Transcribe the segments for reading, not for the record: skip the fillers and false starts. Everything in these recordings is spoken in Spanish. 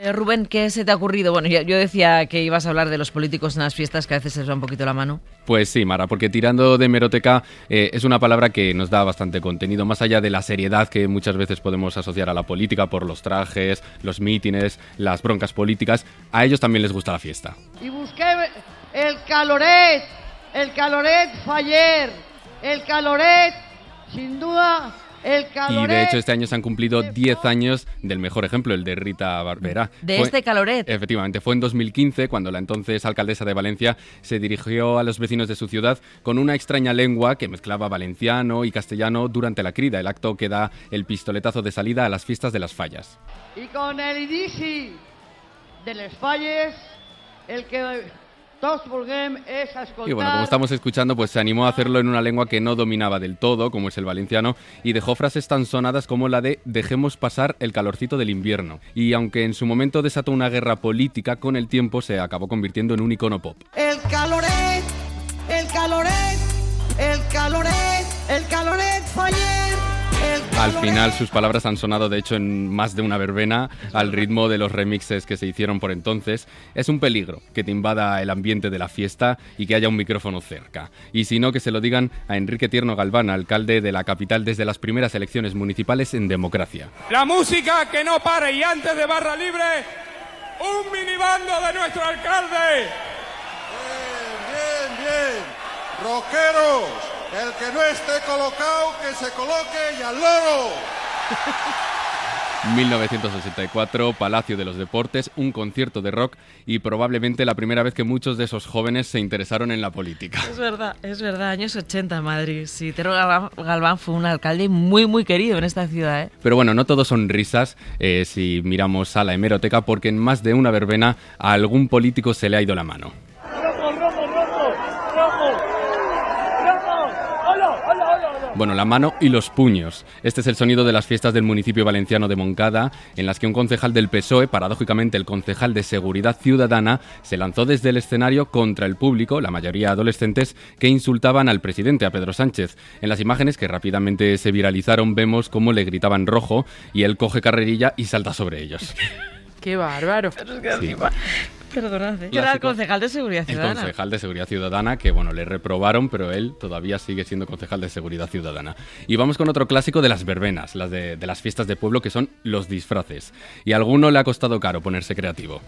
Rubén, ¿qué se te ha ocurrido? Bueno, yo decía que ibas a hablar de los políticos en las fiestas, que a veces se les va un poquito la mano. Pues sí, Mara, porque tirando de hemeroteca es una palabra que nos da bastante contenido, más allá de la seriedad que muchas veces podemos asociar a la política por los trajes, los mítines, las broncas políticas. A ellos también les gusta la fiesta. Y busqué el caloret faller, el caloret, sin duda... Y de hecho este año se han cumplido 10 años del mejor ejemplo, el de Rita Barberá. Este caloret. Efectivamente, fue en 2015 cuando la entonces alcaldesa de Valencia se dirigió a los vecinos de su ciudad con una extraña lengua que mezclaba valenciano y castellano durante la crida, el acto que da el pistoletazo de salida a las fiestas de las Fallas. Y con el inici de les Falles, el que... Y bueno, como estamos escuchando, pues se animó a hacerlo en una lengua que no dominaba del todo, como es el valenciano, y dejó frases tan sonadas como la de «dejemos pasar el calorcito del invierno». Y aunque en su momento desató una guerra política, con el tiempo se acabó convirtiendo en un icono pop. El caloret, el caloret, el caloret, el caloret faller. Al final sus palabras han sonado de hecho en más de una verbena al ritmo de los remixes que se hicieron por entonces. Es un peligro que te invada el ambiente de la fiesta y que haya un micrófono cerca. Y si no, que se lo digan a Enrique Tierno Galván, alcalde de la capital desde las primeras elecciones municipales en democracia. La música que no pare, y antes de barra libre, un minibando de nuestro alcalde. Bien. Rockeros. El que no esté colocado, que se coloque y al loro. 1984, Palacio de los Deportes, un concierto de rock y probablemente la primera vez que muchos de esos jóvenes se interesaron en la política. Es verdad, años 80 en Madrid. Sí, Tierno Galván fue un alcalde muy querido en esta ciudad, ¿eh? Pero bueno, no todo son risas si miramos a la hemeroteca, porque en más de una verbena a algún político se le ha ido la mano. Bueno, la mano y los puños. Este es el sonido de las fiestas del municipio valenciano de Moncada, en las que un concejal del PSOE, paradójicamente el concejal de Seguridad Ciudadana, se lanzó desde el escenario contra el público, la mayoría adolescentes, que insultaban al presidente, a Pedro Sánchez. En las imágenes que rápidamente se viralizaron vemos cómo le gritaban rojo y él coge carrerilla y salta sobre ellos. ¡Qué bárbaro! Sí. Perdonad, ¿eh? Era el concejal de Seguridad Ciudadana. El concejal de Seguridad Ciudadana, que bueno, le reprobaron, pero él todavía sigue siendo concejal de Seguridad Ciudadana. Y vamos con otro clásico de las verbenas, las de las fiestas de pueblo, que son los disfraces. Y a alguno le ha costado caro ponerse creativo.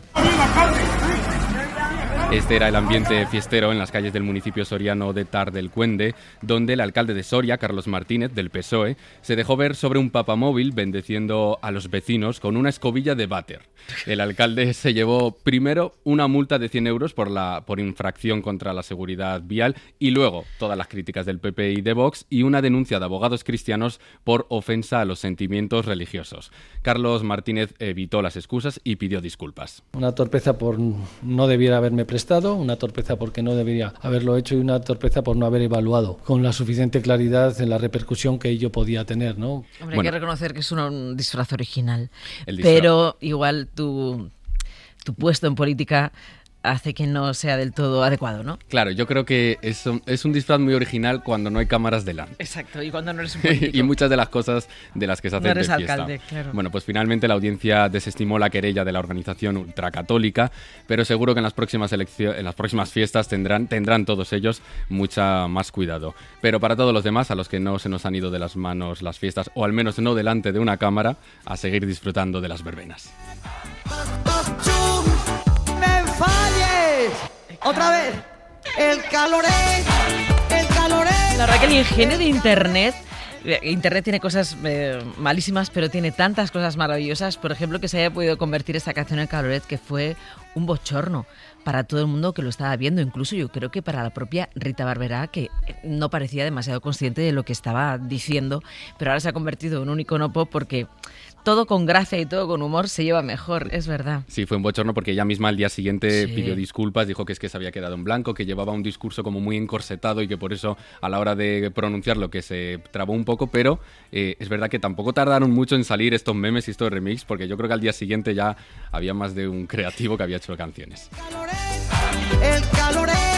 Este era el ambiente fiestero en las calles del municipio soriano de Tar del Cuende, donde el alcalde de Soria, Carlos Martínez, del PSOE, se dejó ver sobre un papamóvil bendeciendo a los vecinos con una escobilla de váter. El alcalde se llevó primero una multa de 100 euros por infracción contra la seguridad vial y luego todas las críticas del PP y de Vox y una denuncia de abogados cristianos por ofensa a los sentimientos religiosos. Carlos Martínez evitó las excusas y pidió disculpas. Una torpeza por no debiera haberme prestado, una torpeza porque no debería haberlo hecho y una torpeza por no haber evaluado con la suficiente claridad en la repercusión que ello podía tener, ¿no? Hombre, hay que reconocer que es un disfraz original, pero igual tu puesto en política hace que no sea del todo adecuado, ¿no? Claro, yo creo que es un disfraz muy original cuando no hay cámaras delante. Exacto, y cuando no eres un político. Y muchas de las cosas de las que se hacen no eres de fiesta. Alcalde, claro. Bueno, pues finalmente la audiencia desestimó la querella de la organización ultracatólica, pero seguro que en las próximas fiestas tendrán todos ellos mucha más cuidado. Pero para todos los demás, a los que no se nos han ido de las manos las fiestas, o al menos no delante de una cámara, a seguir disfrutando de las verbenas. Otra vez, el caloret. La verdad que el ingenio de Internet tiene cosas malísimas, pero tiene tantas cosas maravillosas. Por ejemplo, que se haya podido convertir esta canción en Caloret, que fue un bochorno para todo el mundo que lo estaba viendo. Incluso yo creo que para la propia Rita Barberá, que no parecía demasiado consciente de lo que estaba diciendo, pero ahora se ha convertido en un icono pop porque todo con gracia y todo con humor se lleva mejor, es verdad. Sí, fue un bochorno porque ella misma al día siguiente pidió disculpas, dijo que es que se había quedado en blanco, que llevaba un discurso como muy encorsetado y que por eso a la hora de pronunciarlo que se trabó un poco, pero es verdad que tampoco tardaron mucho en salir estos memes y estos remix, porque yo creo que al día siguiente ya había más de un creativo que había hecho canciones. El caloret.